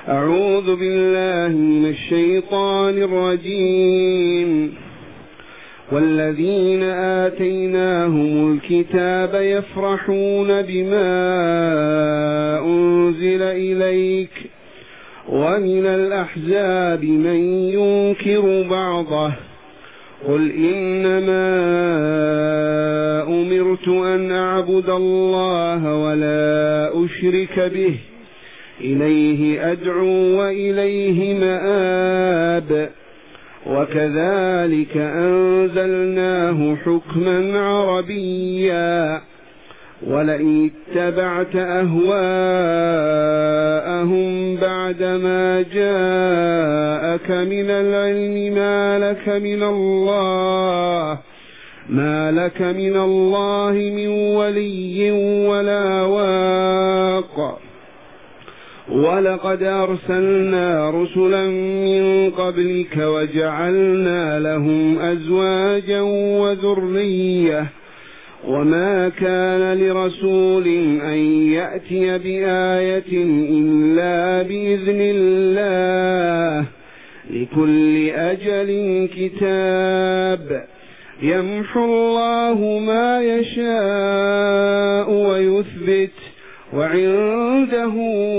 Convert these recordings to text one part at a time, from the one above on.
أعوذ بالله من الشيطان الرجيم. والذين آتيناهم الكتاب يفرحون بما أنزل إليك ومن الأحزاب من ينكر بعضه قل إنما أمرت أن أعبد الله ولا أشرك به إليه أدعو وإليه مآب وكذلك أنزلناه حكما عربيا ولئن اتبعت أهواءهم بعدما جاءك من العلم ما لك من الله من ولي ولا واق ولقد أرسلنا رسلا من قبلك وجعلنا لهم أزواجا وذرية وما كان لرسول أن يأتي بآية إلا بإذن الله لكل أجل كتاب يمحو الله ما يشاء ويثبت وعنده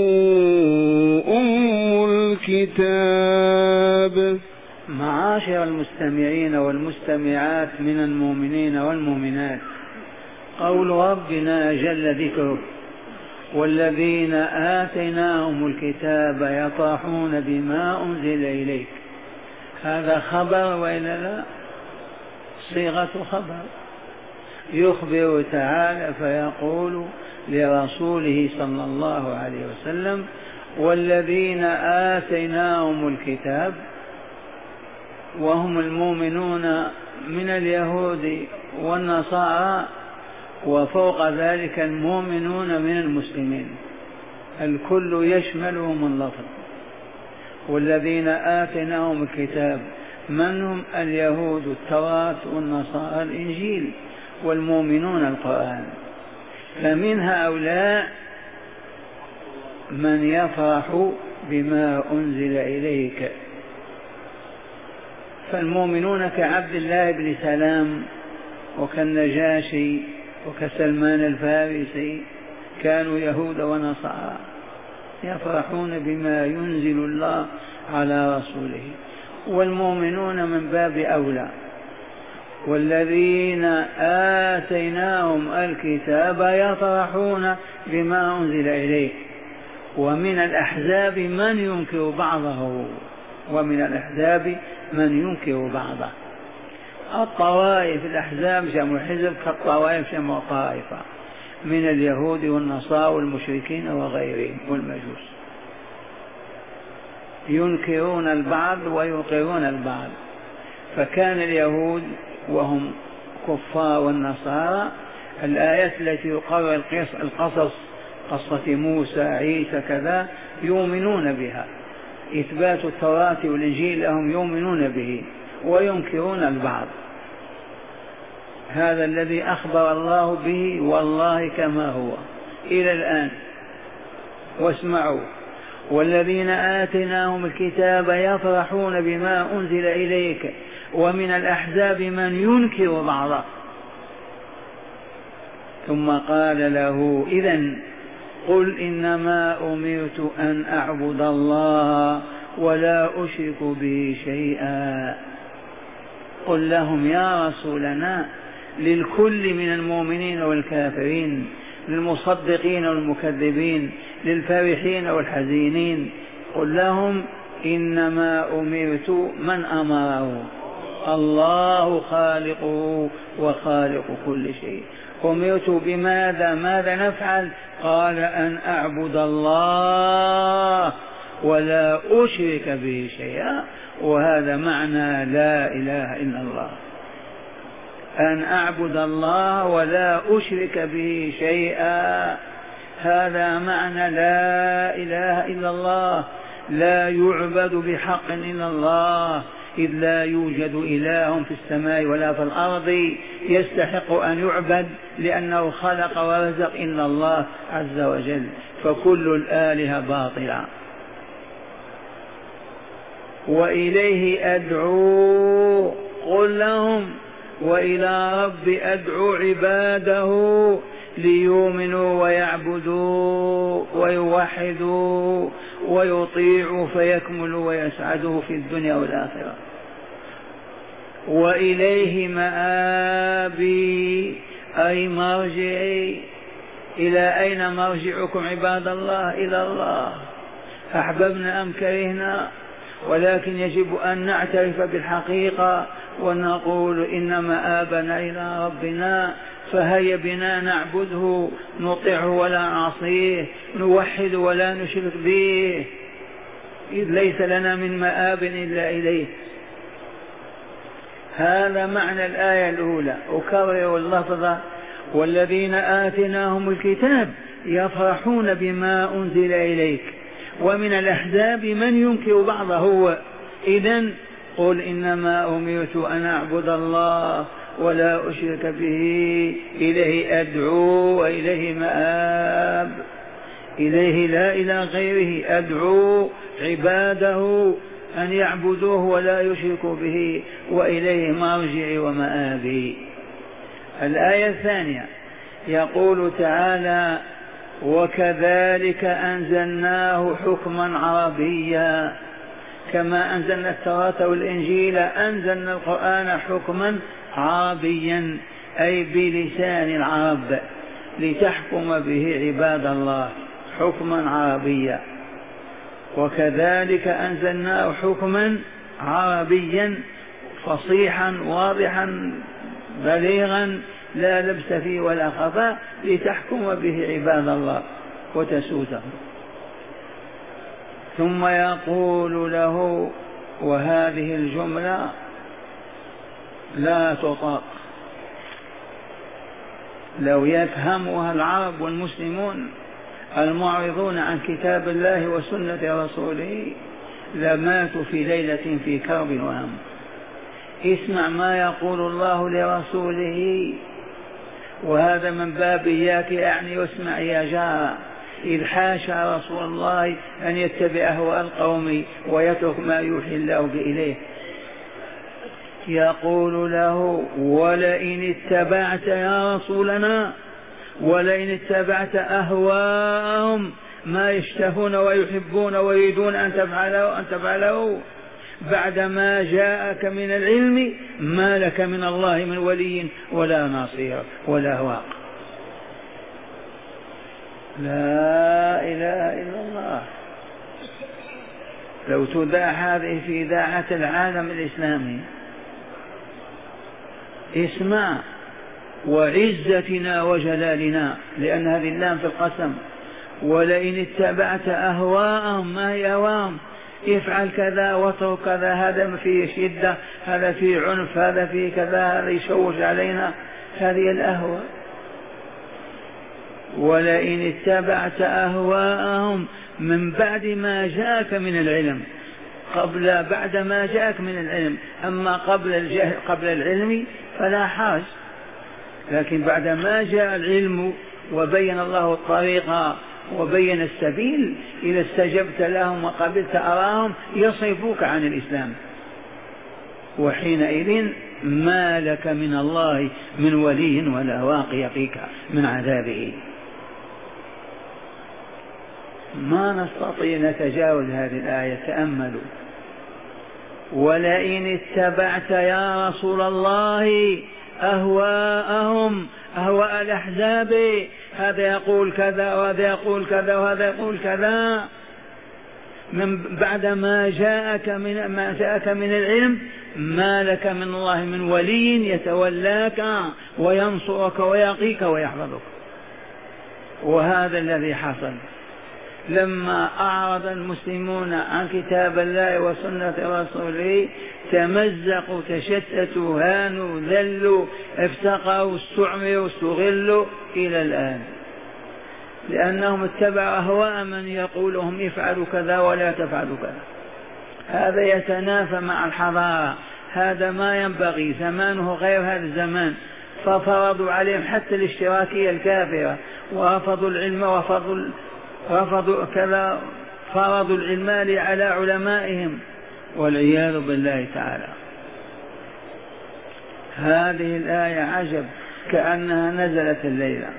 أم الكتاب. معاشر المستمعين والمستمعات من المؤمنين والمؤمنات، قول ربنا جل ذكره والذين آتيناهم الكتاب يطاحون بما أنزل إليك، هذا خبر وإلا لا؟ صيغة خبر. يخبر تعالى فيقول لرسوله صلى الله عليه وسلم والذين آتيناهم الكتاب، وهم المؤمنون من اليهود والنصارى، وفوق ذلك المؤمنون من المسلمين، الكل يشملهم اللفظ. والذين آتيناهم الكتاب من هم؟ اليهود التوراة والنصارى الإنجيل، والمؤمنون القرآن. فمن هؤلاء من يفرح بما أنزل إليك، فالمؤمنون كعبد الله بن سلام وكالنجاشي وكسلمان الفارسي كانوا يهود ونصارى يفرحون بما ينزل الله على رسوله، والمؤمنون من باب أولى. والذين آتيناهم الكتاب يفرحون بما أنزل إليك ومن الأحزاب من ينكر بعضه، ومن الأحزاب من ينكر بعضه. الطوائف الأحزاب جمع حزب، كالطوائف جمع طائفة من اليهود والنصارى والمشركين وغيرهم والمجوس، ينكرون البعض ويقرون البعض. فكان اليهود وهم كفار والنصارى الآيات التي يقرر القصص، قصة موسى عيسى كذا، يؤمنون بها، إثبات التوراة والإنجيل لهم يؤمنون به وينكرون البعض. هذا الذي أخبر الله به والله كما هو إلى الآن. واسمعوا والذين آتيناهم الكتاب يفرحون بما أنزل إليك ومن الأحزاب من ينكر بعضه. ثم قال له إذن قل إنما أمرت أن أعبد الله ولا أشرك به شيئا. قل لهم يا رسولنا، للكل من المؤمنين والكافرين، للمصدقين والمكذبين، للفرحين والحزينين، قل لهم إنما أمرت، من أمره؟ الله خالقه وخالق كل شيء. أمرت بماذا؟ ماذا نفعل؟ قال أن أعبد الله ولا أشرك به شيئا، وهذا معنى لا إله إلا الله، أن أعبد الله ولا أشرك به شيئا، هذا معنى لا إله إلا الله. لا يعبد بحق إلا الله، إذ لا يوجد إله في السماء ولا في الأرض يستحق أن يعبد، لأنه خلق ورزق إلا الله عز وجل، فكل الآلهة باطلة. وإليه أدعو. قل لهم وإلى رب أدعو عباده ليؤمنوا ويعبدوا ويوحدوا ويطيعوا فيكملوا ويسعدوا في الدنيا والآخرة. وإليه مآبي أي مرجعي. إلى أين مرجعكم عباد الله؟ إلى الله، أحببنا أم كرهنا. ولكن يجب أن نعترف بالحقيقة ونقول إن مآبنا إلى ربنا، فهيا بنا نعبده، نطيعه ولا نعصيه، نوحد ولا نشرك به، إذ ليس لنا من مآب إلا إليه. هذا معنى الآية الأولى. أكرر اللفظ: والذين آتيناهم الكتاب يفرحون بما أنزل إليك. ومن الأحزاب من ينكر بعضه. إذن قل إنما أمرت أن أعبد الله ولا أشرك به، إليه أدعو وإليه مآب، إليه لا إلى غيره أدعو عباده أن يعبدوه ولا يشركوا به، وإليه مرجعي ومآبي. الآية الثانية يقول تعالى: وكذلك أنزلناه حكما عربيا. كما أنزلنا التوراة والإنجيل أنزلنا القرآن حكما عربيا، أي بلسان العرب، لتحكم به عباد الله، حكما عربيا. وكذلك أنزلناه حكما عربيا فصيحا واضحا بليغا لا لبس فيه ولا خفاء، لتحكم به عباد الله وتسوده. ثم يقول له، وهذه الجملة لا تطاق، لو يفهمها العرب والمسلمون المعرضون عن كتاب الله وسنة رسوله لماتوا في ليلة في كرب وهم. اسمع ما يقول الله لرسوله، وهذا من باب إياك أعني واسمع يا جار، إذ حاشا رسول الله أن يتبع أهواء القوم ويترك ما يوحي الله إليه. يقول له: ولئن اتبعت يا رسولنا، ولئن اتبعت أهواءهم ما يشتهون ويحبون ويريدون أن تفعله بعدما جاءك من العلم، ما لك من الله من ولي ولا ناصير ولا واق. لا إله إلا الله. لو تذاع هذه في إذاعة العالم الإسلامي، اسمع: وعزتنا وجلالنا، لأن هذه اللام في القسم. ولئن اتبعت أهواءهم، ما هي أهواءهم؟ يفعل كذا واترك كذا، هذا فيه شدة، هذا فيه عنف، هذا فيه كذا، هذا يشوش علينا، هذه الأهواء. ولئن اتبعت أهواءهم من بعد ما جاءك من العلم، بعد ما جاءك من العلم. أما قبل العلم فلا حرج، لكن بعد ما جاء العلم وبين الله الطريق وبين السبيل، إذا استجبت لهم وقبلت أراهم يصرفوك عن الإسلام، وحينئذ ما لك من الله من ولي ولا واق يقيك من عذابه. ما نستطيع نتجاوز هذه الآية. تأملوا: ولئن اتبعت يا رسول الله أهواءهم، أهواء الأحزاب، هذا يقول كذا وهذا يقول كذا وهذا يقول كذا، من بعد ما جاءك من العلم، ما لك من الله من ولي يتولاك وينصرك ويقيك ويحفظك. وهذا الذي حصل لما أعرض المسلمون عن كتاب الله وسنة رسوله، تمزقوا، تشتتوا، هانوا، ذلوا، افتقروا، استعمروا، استغلوا إلى الآن، لأنهم اتبعوا أهواء من يقولهم افعلوا كذا ولا تفعلوا كذا. هذا يتنافى مع الحضارة، هذا ما ينبغي، زمانه غير هذا الزمان. ففرضوا عليهم حتى الاشتراكية الكافرة، ورفضوا العلم رفضوا كذا، فرضوا العلم على علمائهم والعياذ بالله تعالى. هذه الآية عجب كأنها نزلت الليلة،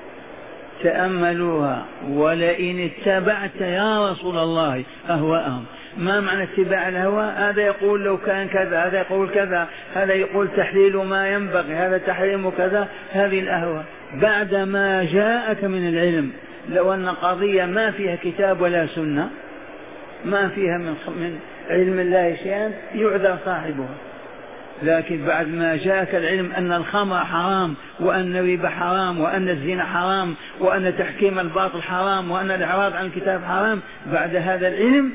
تأملوها. ولئن اتبعت يا رسول الله أهواءهم. ما معنى اتباع الهوى؟ هذا يقول لو كان كذا، هذا يقول كذا، هذا يقول تحليل ما ينبغي، هذا تحريم كذا. هذه الأهواء بعد ما جاءك من العلم. لو أن قضية ما فيها كتاب ولا سنة، ما فيها من علم الله شيئا، يعذر صاحبها. لكن بعد ما جاءك العلم أن الخمر حرام، وأن الربا حرام، وأن الزنا حرام، وأن تحكيم الباطل حرام، وأن الإعراض عن الكتاب حرام، بعد هذا العلم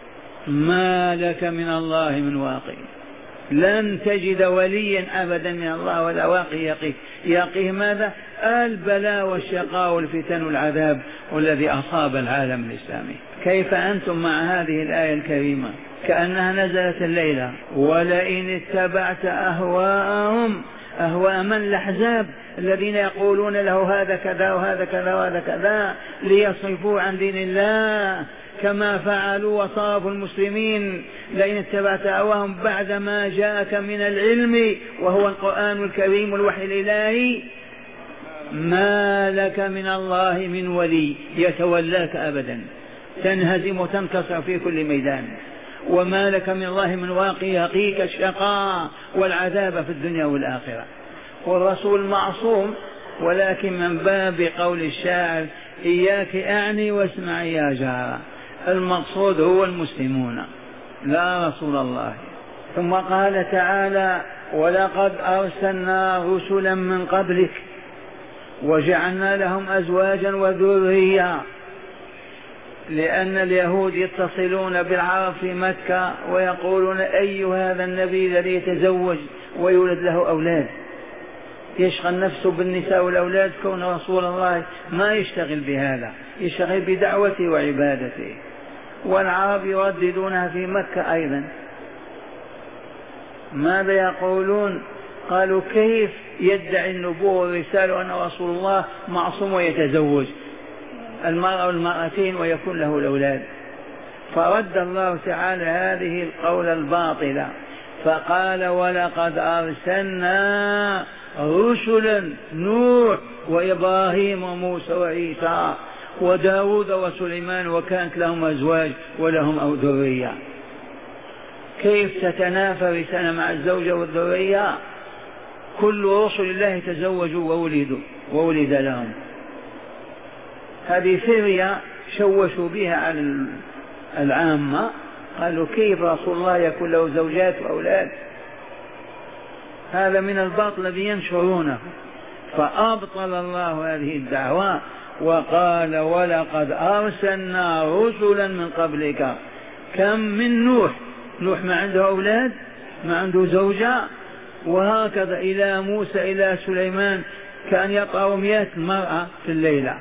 ما لك من الله من واقي. لن تجد وليا أبدا من الله ولا واقي يقيه. يقيه ماذا؟ البلاء والشقاء والفتن والعذاب والذي أصاب العالم الإسلامي. كيف أنتم مع هذه الآية الكريمة كأنها نزلت الليلة؟ ولئن اتبعت أهواءهم، أهواء من؟ الأحزاب الذين يقولون له هذا كذا وهذا كذا وهذا كذا ليصرفوا عن دين الله، كما فعلوا وصرفوا المسلمين. لئن اتبعت أهواءهم بعد ما جاءك من العلم وهو القرآن الكريم والوحي الإلهي، ما لك من الله من ولي يتولاك أبدا، تنهزم وتنكسر في كل ميدان. وما لك من الله من واقي يقيك الشقاء والعذاب في الدنيا والآخرة. والرسول معصوم، ولكن من باب قول الشاعر إياك أعني واسمعي يا جارة، المقصود هو المسلمون لا رسول الله. ثم قال تعالى ولقد أرسلنا رسلا من قبلك وجعلنا لهم أزواجا وذرية. لأن اليهود يتصلون بالعرب في مكة ويقولون أي هذا النبي الذي يتزوج ويولد له أولاد، يشغل نفسه بالنساء والأولاد، كون رسول الله ما يشتغل بهذا، يشتغل بدعوته وعبادته. والعرب يرددونها في مكة أيضا. ماذا يقولون؟ قالوا كيف يدعي النبوة والرسالة وأنه رسول الله معصوم ويتزوج المرأة والمرأتين ويكون له الأولاد؟ فرد الله تعالى هذه القول الباطلة فقال ولقد أرسلنا رسلا، نوح وإبراهيم وموسى وعيسى وداود وسليمان وكانت لهم أزواج ولهم ذرية. كيف تتنافى رسالة مع الزوجة والذرية؟ كل رسل الله تزوجوا وولد لهم. هذه فرية شوشوا بها على العامة، قالوا كيف رسول الله يكون له زوجات وأولاد؟ هذا من الباطل الذي ينشرونه. فأبطل الله هذه الدعوة وقال ولقد أرسلنا رسلا من قبلك. كم من نوح ما عنده أولاد، ما عنده زوجة. وهكذا إلى موسى إلى سليمان كان يطأ 100 مرأة في الليلة.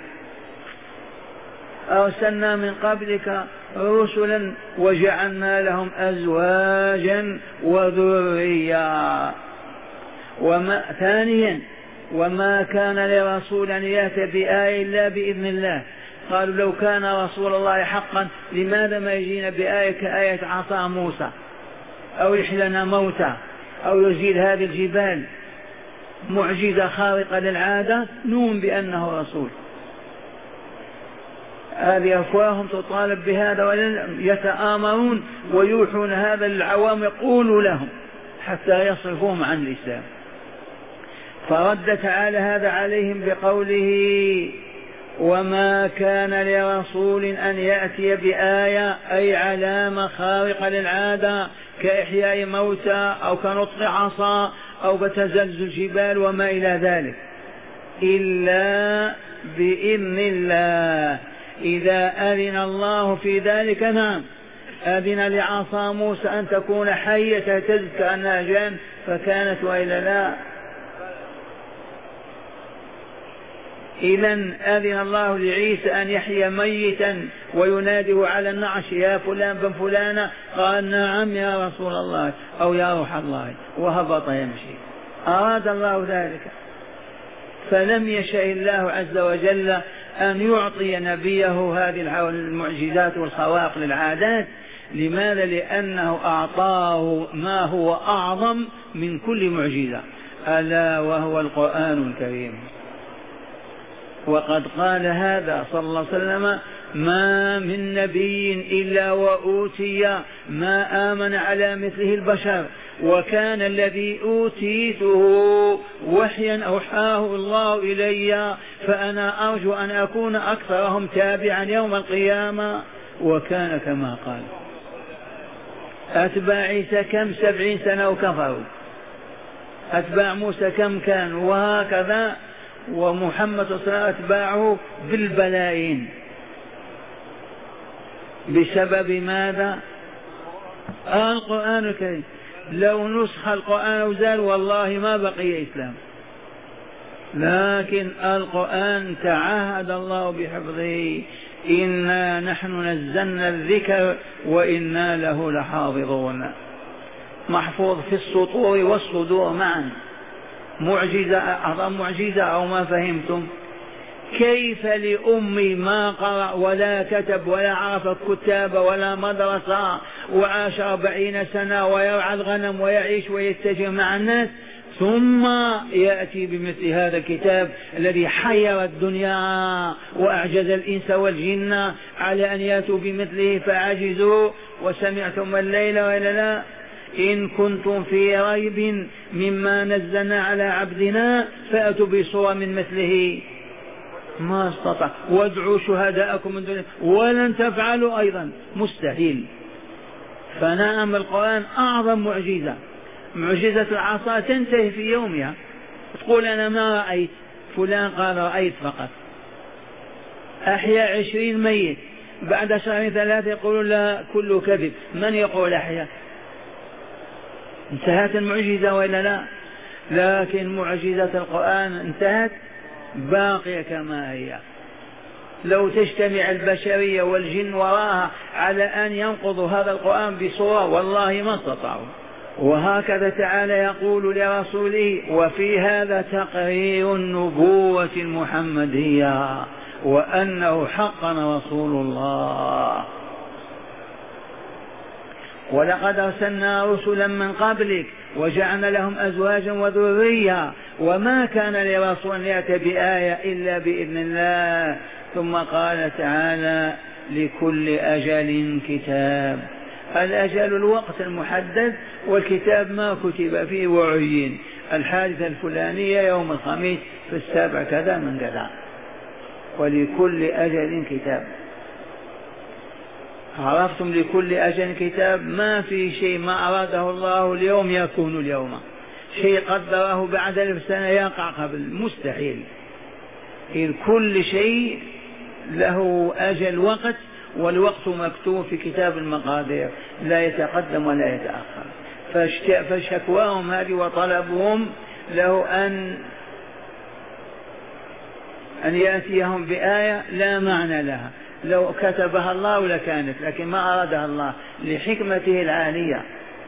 أرسلنا من قبلك رسلا وجعلنا لهم أزواجا وذرية. ثانيا وما كان لرسول أن يأتي بآية إلا بإذن الله. قالوا لو كان رسول الله حقا لماذا ما يجينا بآية كآية عصا موسى، أو يحيي لنا موتى، أو يزيل هذه الجبال، معجزة خارقة للعادة نؤمن بأنه رسول. هذه أفواههم تطالب بهذا يتآمرون ويوحون هذا للعوام يقولوا لهم حتى يصرفوهم عن الإسلام. فرد تعالى هذا عليهم بقوله وما كان لرسول أن يأتي بآية أي علامة خارقة للعادة كإحياء موتى أو كنطق عصا أو كتزلزل الجبال وما إلى ذلك إلا بإذن الله. إذا أذن الله في ذلك نعم، أذن لعصا موسى أن تكون حية تهتز كأنها جان فكانت، وإلا لا. إذن أذن الله لعيسى أن يحيي ميتا ويناده على النعش يا فلان بن فلانة، قال نعم يا رسول الله أو يا روح الله، وهبط يمشي. أراد الله ذلك، فلم يشاء الله عز وجل أن يعطي نبيه هذه المعجزات والخوارق للعادات لماذا؟ لأنه أعطاه ما هو أعظم من كل معجزة، ألا وهو القرآن الكريم. وقد قال هذا صلى الله عليه وسلم: ما من نبي إلا وأوتي ما آمن على مثله البشر، وكان الذي أوتيته وحيا أوحاه الله إلي، فأنا أرجو أن أكون أكثرهم تابعا يوم القيامة. وكان كما قال. أتباع عيسى كم؟ 70 سنة وكفروا. أتباع موسى كم كانوا؟ وهكذا. ومحمد صلى الله عليه وسلم أتباعه بالبلايين. بسبب ماذا؟ القرآن الكريم. لو نسخ القرآن وزال والله ما بقي إسلام، لكن القرآن تعهد الله بحفظه: إنا نحن نزلنا الذكر وإنا له لحافظون. محفوظ في السطور والصدور معا. معجزة، أعظم معجزة. أو ما فهمتم؟ كيف لأمي ما قرأ ولا كتب ولا عرف الكتاب ولا مدرسة وعاش 40 سنة ويرعى الغنم ويعيش ويتجه مع الناس، ثم يأتي بمثل هذا الكتاب الذي حير الدنيا وأعجز الإنس والجن على أن يأتوا بمثله فعجزوا؟ وسمعتم الليل وإلا لا؟ إن كنتم في ريب مما نزلنا على عبدنا فأتوا بصورة من مثله ما استطاع، وادعوا شهداءكم من دون، ولن تفعلوا أيضا، مستحيل. فنعم القرآن أعظم معجزة. معجزة العصا تنتهي في يومها، تقول أنا ما رأيت، فلان قال رأيت فقط. أحيا 20 ميت، بعد شهرين 3 يقولون لا كله كذب. من يقول أحيا؟ انتهت المعجزة وإلا لا؟ لكن معجزة القرآن انتهت، باقية كما هي. لو تجتمع البشرية والجن وراها على أن ينقضوا هذا القرآن بصورة والله ما استطاعوا. وهكذا تعالى يقول لرسوله: وفي هذا تقرير النبوة المحمدية وأنه حقا رسول الله. ولقد أرسلنا رسلا من قبلك وجعلنا لهم أزواجا وذرية وما كان لرسول أن يأتي بآية إلا بإذن الله. ثم قال تعالى: لكل أجل كتاب. الأجل الوقت المحدد، والكتاب ما كتب فيه وعين. الحادثة الفلانية يوم الخميس في 7 كذا من كذا. ولكل أجل كتاب. عرفتم؟ لكل أجل كتاب. ما في شيء ما أراده الله اليوم يكون اليوم، شيء قدره بعد 1000 سنة يقع قبل، مستحيل. إذ كل شيء له أجل وقت، والوقت مكتوب في كتاب المقادير، لا يتقدم ولا يتأخر. فشكواهم هذه وطلبهم له أن يأتيهم بآية لا معنى لها، لو كتبها الله لكانت، لكن ما أرادها الله لحكمته العالية،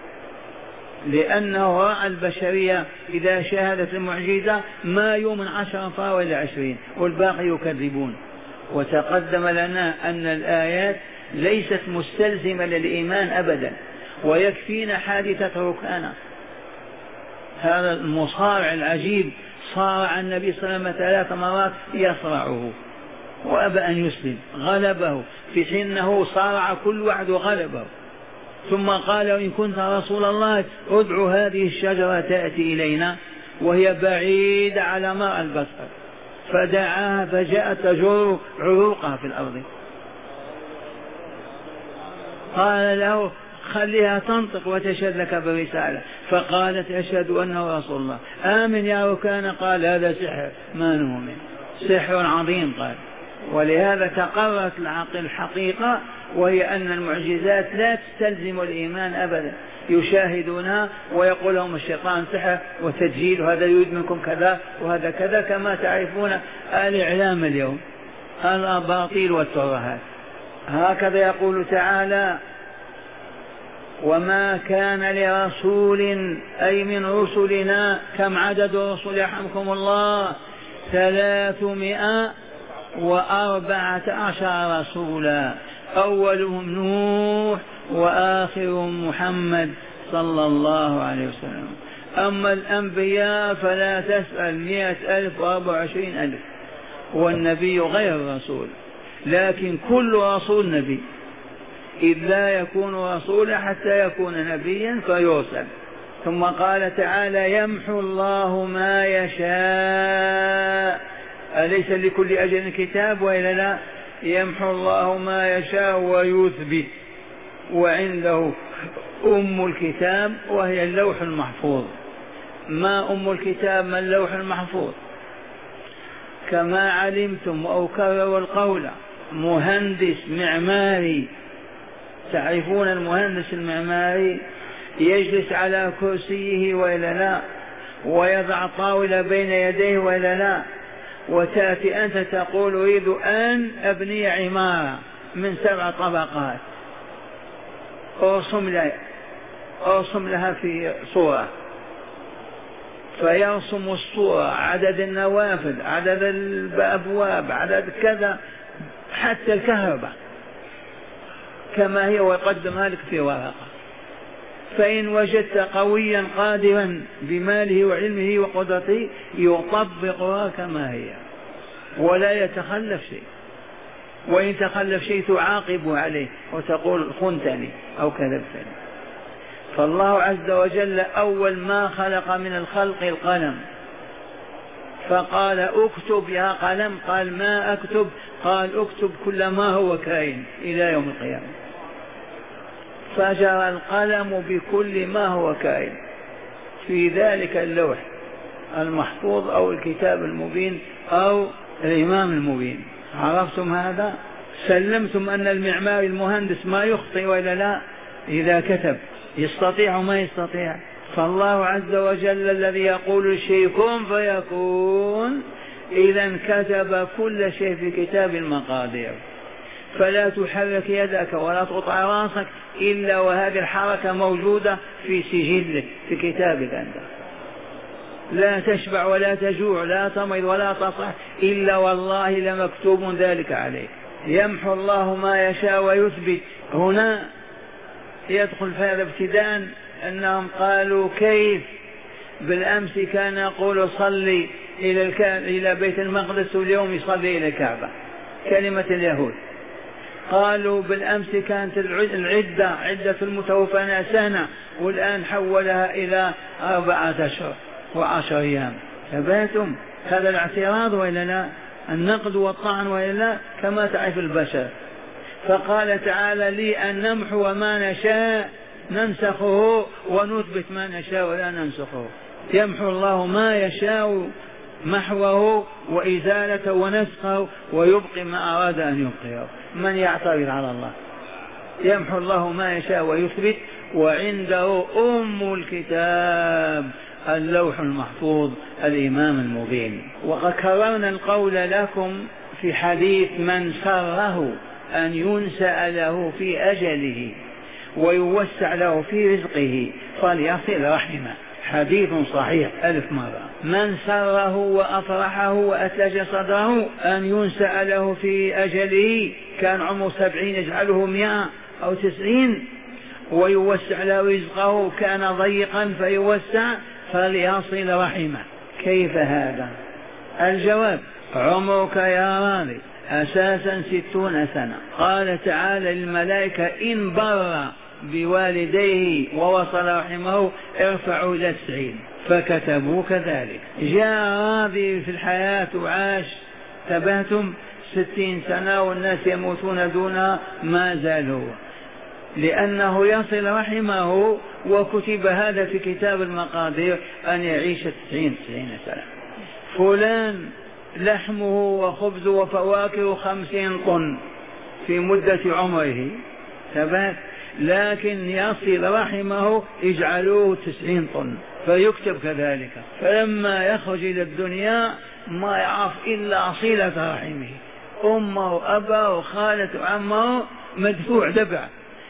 لأنه رأى البشرية إذا شاهدت المعجزة ما يؤمن 10 ولا 20 والباقي يكذبون. وتقدم لنا أن الآيات ليست مستلزمة للإيمان أبدا، ويكفينا حادثة ركانة. هذا المصارع العجيب صارع النبي صلى الله عليه وسلم 3 مرات يصرعه وأبى أن يسلم، غلبه، في حين أنه صارع كل واحد وغلبه. ثم قال: إن كنت رسول الله ادعو هذه الشجرة تأتي إلينا، وهي بعيدة على ماء البصر، فدعاها فجاءت تجر عروقها في الأرض. قال له: خليها تنطق وتشهد لك برسالة. فقالت: أشهد أنه رسول الله. آمن يا ركان. قال: هذا سحر، ما نؤمن، سحر عظيم. قال: ولهذا تقررت الحقيقة، وهي أن المعجزات لا تستلزم الإيمان أبدا. يشاهدونها ويقول لهم الشيطان سحر وتسجيل، وهذا يريد منكم كذا وهذا كذا، كما تعرفون الإعلام اليوم، الأباطيل والترهات. هكذا يقول تعالى: وما كان لرسول أي من رسلنا. كم عدد الرسل يرحمكم الله؟ 314 رسولا، أولهم نوح آخر محمد صلى الله عليه وسلم. أما الأنبياء فلا تسأل 100,000 و24,000، والنبي غير الرسول، لكن كل رسول نبي، إذ لا يكون رسولا حتى يكون نبيا فيرسل. ثم قال تعالى يمحو الله ما يشاء، أليس لكل أجل كتاب وإلا لا؟ يمحو الله ما يشاء ويثبت، وعنده أم الكتاب وهي اللوح المحفوظ. ما أم الكتاب؟ ما اللوح المحفوظ. كما علمتم أو كرروا القول، مهندس معماري، تعرفون المهندس المعماري يجلس على كرسيه وإلا لا، ويضع طاولة بين يديه وإلا لا، وتأتي أنت تقول أريد أن أبني عمارة من 7 طبقات، أرسم لها في صورة، فيرسم الصورة، عدد النوافذ، عدد الأبواب، عدد كذا، حتى الكهرباء كما هي، ويقدمها لك في ورقة. فإن وجدت قويا قادرا بماله وعلمه وقدرته يطبقها كما هي ولا يتخلف شيء، وإن تخلف شيء تعاقب عليه وتقول خنتني أو كذبتني. فالله عز وجل أول ما خلق من الخلق القلم، فقال اكتب يا قلم، قال ما أكتب، قال اكتب كل ما هو كائن إلى يوم القيامة. فجرى القلم بكل ما هو كائن في ذلك اللوح المحفوظ أو الكتاب المبين أو الإمام المبين. عرفتم هذا؟ سلمتم أن المعماري المهندس ما يخطئ ولا لا؟ إذا كتب يستطيع ما يستطيع. فالله عز وجل الذي يقول الشيء كن فيكون، إذا كتب كل شيء في كتاب المقادير. فلا تحرك يدك ولا تقطع راسك إلا وهذه الحركة موجودة في سجلك في كتابك أنت. لا تشبع ولا تجوع، لا تمرض ولا تصح إلا والله لمكتوب ذلك عليك. يمحو الله ما يشاء ويثبت. هنا يدخل في هذا ابتداء أنهم قالوا كيف بالأمس كان يقول صلي إلى بيت المقدس واليوم يصلي إلى الكعبة، كلمة اليهود. قالوا بالأمس كانت عدة المتوفى سنة والآن حولها إلى 14 و10 أيام. ثباتم هذا الاعتراض وإلا لا؟ النقد والطعن وإلا لا؟ كما تعرف البشر. فقال تعالى لي أن نمحو ما نشاء ننسخه ونثبت ما نشاء ولا ننسخه. يمحو الله ما يشاء محوه وإزالته ونسخه ويبقي ما أراد أن يبقيه. من يعترض على الله؟ يمحو الله ما يشاء ويثبت، وعنده أم الكتاب اللوح المحفوظ الإمام المبين. وقد كررنا القول لكم في حديث من سره أن ينسأ له في أجله ويوسع له في رزقه فليصل رحمه. حديث صحيح 1000 مرة. من سره وأفرحه وأثلج صدره أن ينسأ له في أجله، كان عمره 70 يجعله 100 أو 90، ويوسع له رزقه، كان ضيقا فيوسع، فليصل رحمه. كيف هذا؟ الجواب: عمرك يا راضي أساسا 60 سنة. قال تعالى للملائكة إن بر بوالديه ووصل رحمه ارفعوا إلى 90، فكتبوا كذلك. جاء راضي في الحياة وعاش ثباتم 60 سنة والناس يموتون دونها، ما زالوا، لأنه يصل رحمه وكتب هذا في كتاب المقادير أن يعيش 90 سنة. فلان لحمه وخبزه وفواكه 50 طن في مدة عمره ثبات، لكن يصل رحمه يجعلوه 90 طن فيكتب كذلك. فلما يخرج إلى الدنيا ما يعرف إلا صلة رحمه، أمه وأباه وخالة وعمه مدفوع دفع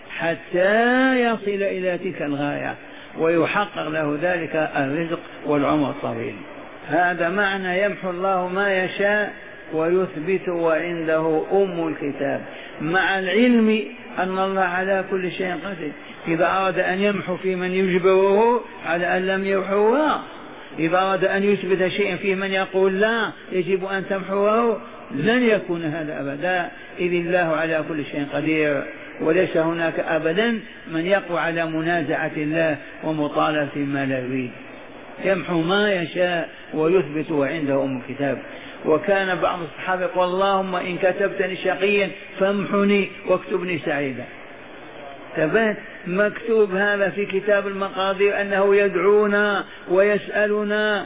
حتى يصل إلى تلك الغاية ويحقق له ذلك الرزق والعمر الطويل. هذا معنى يمحو الله ما يشاء ويثبت وعنده أم الكتاب، مع العلم أن الله على كل شيء قدير. إذا أراد أن يمحو في من يجبره على أن لم يمحوه، إذا أراد أن يثبت شيئا في من يقول لا يجب أن تمحوه، لن يكون هذا أبدا، إذ الله على كل شيء قدير، وليس هناك أبدا من يقوى على منازعة الله ومطالبة ما لا يريد. يمحو ما يشاء ويثبت وعنده أم الكتاب. وكان بعض الصحابة يقول اللهم إن كتبتني شقيا فامحني واكتبني سعيدا. ثبت مكتوب هذا في كتاب المقادير أنه يدعونا ويسألنا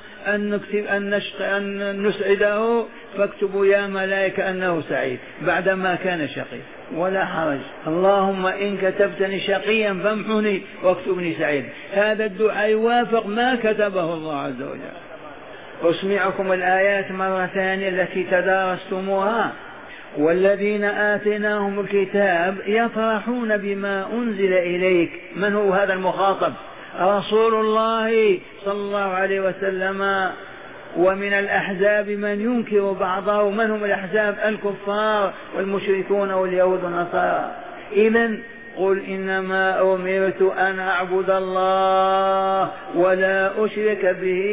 أن نسعده، فاكتبوا يا ملائكة أنه سعيد بعدما كان شقي، ولا حرج. اللهم إن كتبتني شقيا فامحني واكتبني سعيد. هذا الدعاء يوافق ما كتبه الله عز وجل. أسمعكم الآيات مرة ثانية التي تدارستموها. والذين آتيناهم الكتاب يفرحون بما أنزل إليك. من هو هذا المخاطب؟ رسول الله صلى الله عليه وسلم. ومن الأحزاب من ينكر بعضه. من هم الأحزاب؟ الكفار والمشركون واليهود والنصارى. إذن قل إنما أمرت أن أعبد الله ولا أشرك به،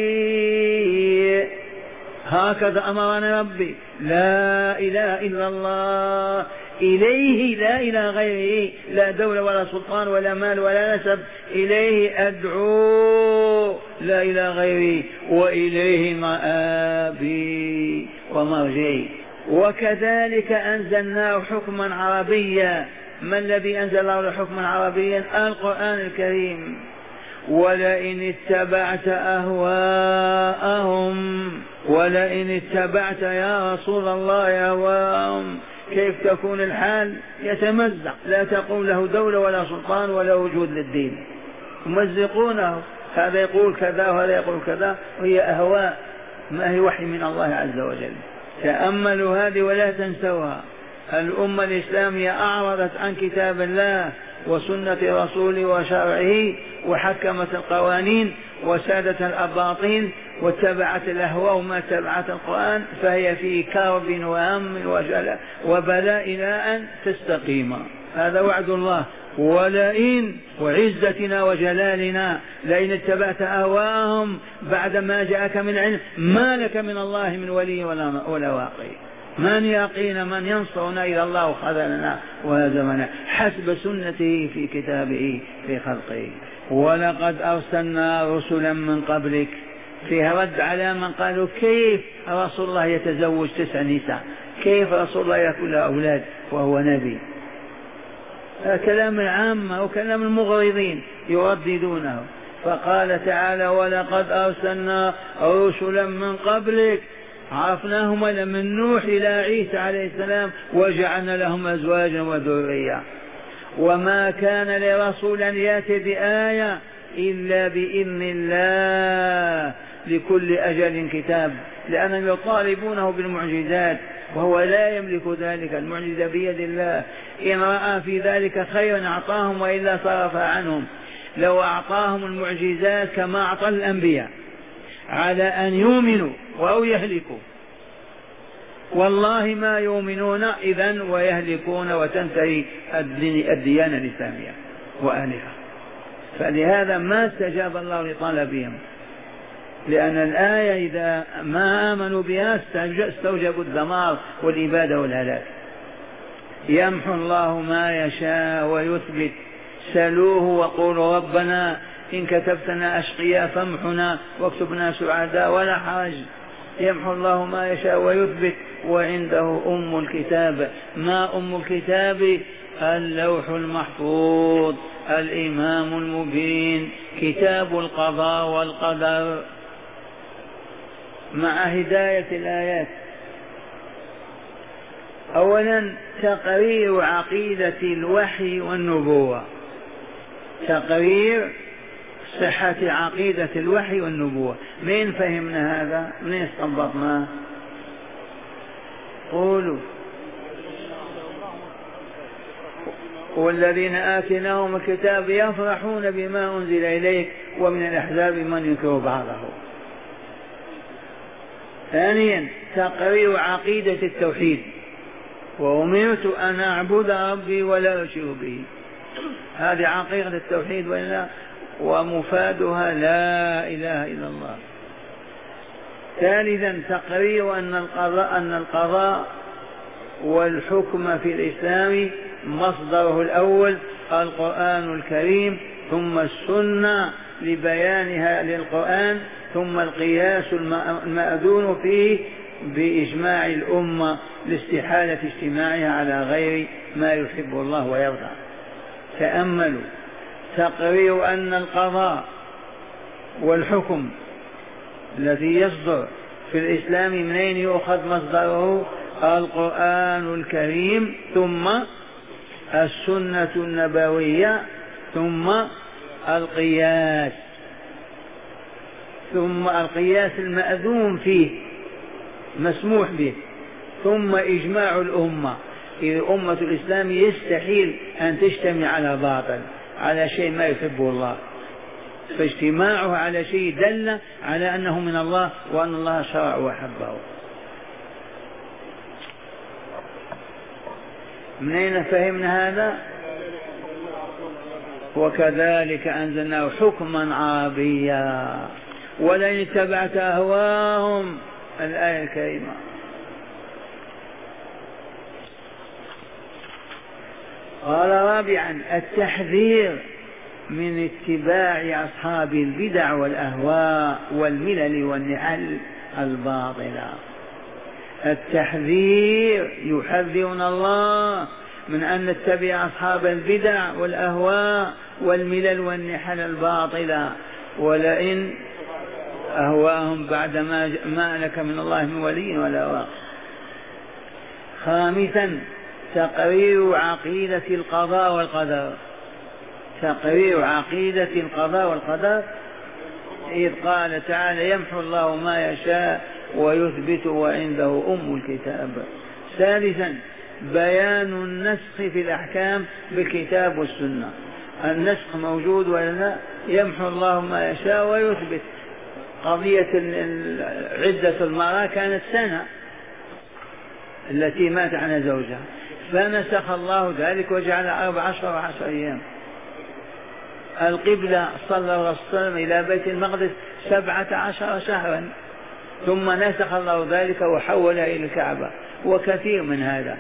هكذا أمرنا ربي. لا إله إلا الله، إليه لا إلى غيره، لا دولة ولا سلطان ولا مال ولا نسب، إليه أدعو لا إلى غيره، وإليه مآبي ومرجعي. وكذلك أنزلناه حكما عربيا. ما الذي أنزله حكما عربيا؟ القرآن الكريم. ولئن اتبعت يا رسول الله أهواءهم، كيف تكون الحال؟ يتمزق، لا تقول له دولة ولا سلطان ولا وجود للدين، يمزقونه، هذا يقول كذا وهذا يقول كذا، وهي أهواء ما هي وحي من الله عز وجل. تأملوا هذه ولا تنسوها. الأمة الإسلامية أعرضت عن كتاب الله وسنة رسوله وشرعه، وحكمت القوانين وسادت الأباطيل واتبعت الأهواء وما اتبعت القرآن، فهي في كرب وهم وبلاء إلى أن تستقيم. هذا وعد الله. ولئن وعزتنا وجلالنا لئن اتبعت أهواءهم بعد ما جاءك من علم ما لك من الله من ولي ولا واقي. من يقينا من ينصرنا إلى الله وخذلنا وهزمنا حسب سنته في كتابه في خلقه. ولقد أرسلنا رسلا من قبلك، فيها رد على من قالوا كيف رسول الله يتزوج 9 نساء، كيف رسول الله يكون له أولاد وهو نبي. كلام العامة وكلام المغرضين يرددونه. فقال تعالى ولقد أرسلنا رسلا من قبلك، عرفناهم من نوح إلى عيسى عليه السلام، وجعلنا لهم أزواجا وذرية. وما كان لرسول أن يأتي بآية إلا بإذن الله، لكل أجل كتاب، لأنهم يطالبونه بالمعجزات وهو لا يملك ذلك، المعجزة بيد الله. إن رأى في ذلك خيرا أعطاهم وإلا صرف عنهم. لو أعطاهم المعجزات كما أعطى الأنبياء على أن يؤمنوا أو يهلكوا، والله ما يؤمنون إذن ويهلكون وتنتهي الديانة الإسلامية وأهلها. فلهذا ما استجاب الله لطلبهم، لأن الآية إذا ما آمنوا بها استوجبوا الدمار والإبادة والهلاك. يمحو الله ما يشاء ويثبت. سلوه وقولوا ربنا إن كتبتنا أشقياء فامحنا واكتبنا سعداء، ولا حرج. يمحو الله ما يشاء ويثبت، وعنده أم الكتاب. ما أم الكتاب؟ اللوح المحفوظ، الإمام المبين، كتاب القضاء والقدر مع هداية الآيات. أولا تقرير عقيدة الوحي والنبوة، تقرير صحة عقيدة الوحي والنبوة. من فهمنا هذا؟ من استنبطناه؟ قولوا. والذين آتيناهم الكتاب يفرحون بما أنزل إليك ومن الأحزاب من ينكر بعضه. ثانيا تقرير عقيدة التوحيد وأمرت أن أعبد ربي ولا أشرك به. هذه عقيدة التوحيد وإلا ومفادها لا إله إلا الله. ثالثا تقرير أن القضاء والحكم في الإسلام مصدره الأول القرآن الكريم، ثم السنة لبيانها للقرآن، ثم القياس المأذون فيه بإجماع الأمة لاستحالة اجتماعها على غير ما يحب الله ويرضى. تأملوا، تقرير أن القضاء والحكم الذي يصدر في الإسلام منين يؤخذ مصدره؟ القرآن الكريم، ثم السنة النبوية، ثم القياس، ثم القياس المأذون فيه مسموح به، ثم إجماع الأمة. إذ أمة الإسلام يستحيل أن تجتمع على باطل، على شيء ما يحبه الله، فاجتماعها على شيء دل على أنه من الله وأن الله شرع وحبه. من أين فهمنا هذا؟ وكذلك أنزلناه حكما عربيا ولئن اتبعت أهواهم، الآية الكريمة. قال رابعا التحذير من اتباع أصحاب البدع والأهواء والملل والنحل الباطلة. التحذير، يحذرنا الله من أن نتبع أصحاب البدع والأهواء والملل والنحل الباطلة، ولئن أهواهم بعد ما لك من الله من ولي ولا واق. خامسا تقرير عقيدة القضاء والقدر. تقرير عقيدة القضاء والقدر، إذ قال تعالى يمحو الله ما يشاء ويثبت وعنده أم الكتاب. ثالثا بيان النسخ في الأحكام بالكتاب والسنة. النسخ موجود ولا لا؟ يمحو الله ما يشاء ويثبت. قضية عدة المرأة كانت سنة التي مات عنها زوجها، فنسخ الله ذلك وجعل 14 أيام. القبلة صلى الله عليه وسلم إلى بيت المقدس 17 شهرا، ثم نسخ الله ذلك وحولها إلى الكعبة، وكثير من هذا.